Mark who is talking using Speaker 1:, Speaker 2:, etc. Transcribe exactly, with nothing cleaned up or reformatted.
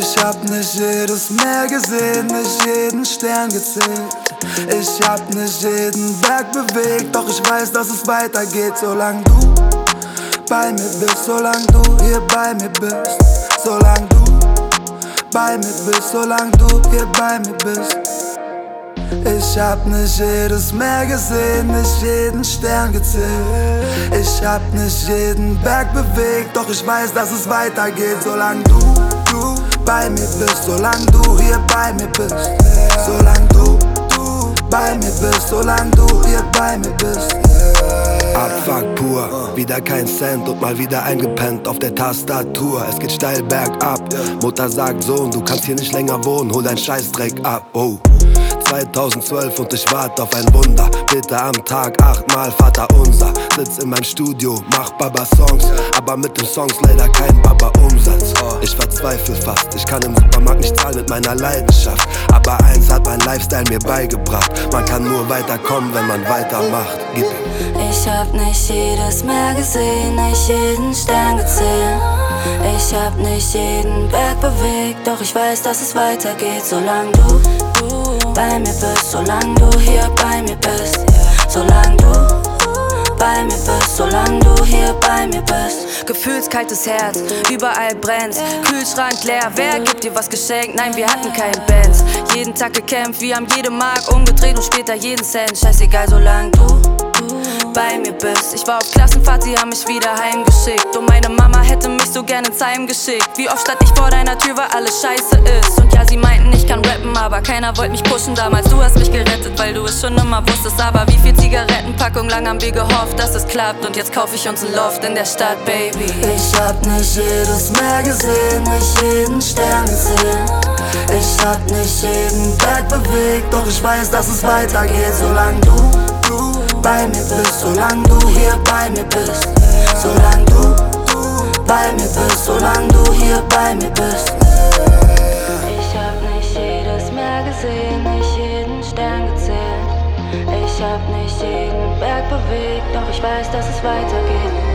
Speaker 1: Ich hab nicht jedes Meer gesehen, nicht jeden Stern gezählt. Ich hab nicht jeden Berg bewegt, doch ich weiß, dass es weitergeht. Solange du bei mir bist, solange du hier bei mir bist. Solange du bei mir bist, solange du hier bei mir bist. Ich hab nicht jedes Meer gesehen, nicht jeden Stern gezählt. Ich hab nicht jeden Berg bewegt, doch ich weiß, dass es weitergeht. Solange du, du bei mir bist, solange du hier bei mir bist. Solange du, du bei mir bist, solange du hier bei mir bist.
Speaker 2: Abfuck pur, wieder kein Cent und mal wieder eingepennt auf der Tastatur. Es geht steil bergab, Mutter sagt Sohn, du kannst hier nicht länger wohnen, hol dein Scheißdreck ab. Oh, zweitausendzwölf und ich warte auf ein Wunder. Bitte am Tag achtmal Vater unser. Sitz in meinem Studio, mach Baba-Songs, aber mit den Songs leider kein Baba-Umsatz. Ich verzweifle fast, ich kann im Supermarkt nicht zahlen mit meiner Leidenschaft. Aber eins hat mein Lifestyle mir beigebracht: man kann nur weiterkommen, wenn man weitermacht. Gib ihm.
Speaker 3: Ich hab nicht jedes Meer gesehen, nicht jeden Stern gezählt. Ich hab nicht jeden Berg bewegt, doch ich weiß, dass es weitergeht. Solange du, du bei mir bist, solange du hier bei mir bist. Solange du bei mir bist, solange du hier bei mir bist.
Speaker 4: Gefühlskaltes Herz, überall brennt's, Kühlschrank leer, wer gibt dir was geschenkt? Nein, wir hatten keinen Benz. Jeden Tag gekämpft, wir haben jede Mark umgedreht und später jeden Cent. Scheißegal, solange du bei mir bist. Ich war auf Klassenfahrt, sie haben mich wieder heimgeschickt. Und meine Mama hätte mich so gerne ins Heim geschickt. Wie oft stand ich vor deiner Tür, weil alles scheiße ist. Und ja, sie meinten, ich kann rappen, aber keiner wollte mich pushen damals. Du hast mich gerettet, weil du es schon immer wusstest. Aber wie viel Zigarettenpackung lang haben wir gehofft, dass es klappt. Und jetzt kauf ich uns ein Loft in der Stadt, Baby.
Speaker 1: Ich hab nicht jedes Meer gesehen, nicht jeden Stern gezählt. Ich hab nicht jeden Berg bewegt, doch ich weiß, dass es weitergeht. Solange du, du bei mir bist, solange du hier bei mir bist. Solange du, du bei mir bist, solange du hier bei mir bist.
Speaker 3: Ich hab nicht jedes Meer gesehen, nicht jeden Stern gezählt. Ich hab nicht jeden Berg bewegt, doch ich weiß, dass es weitergeht.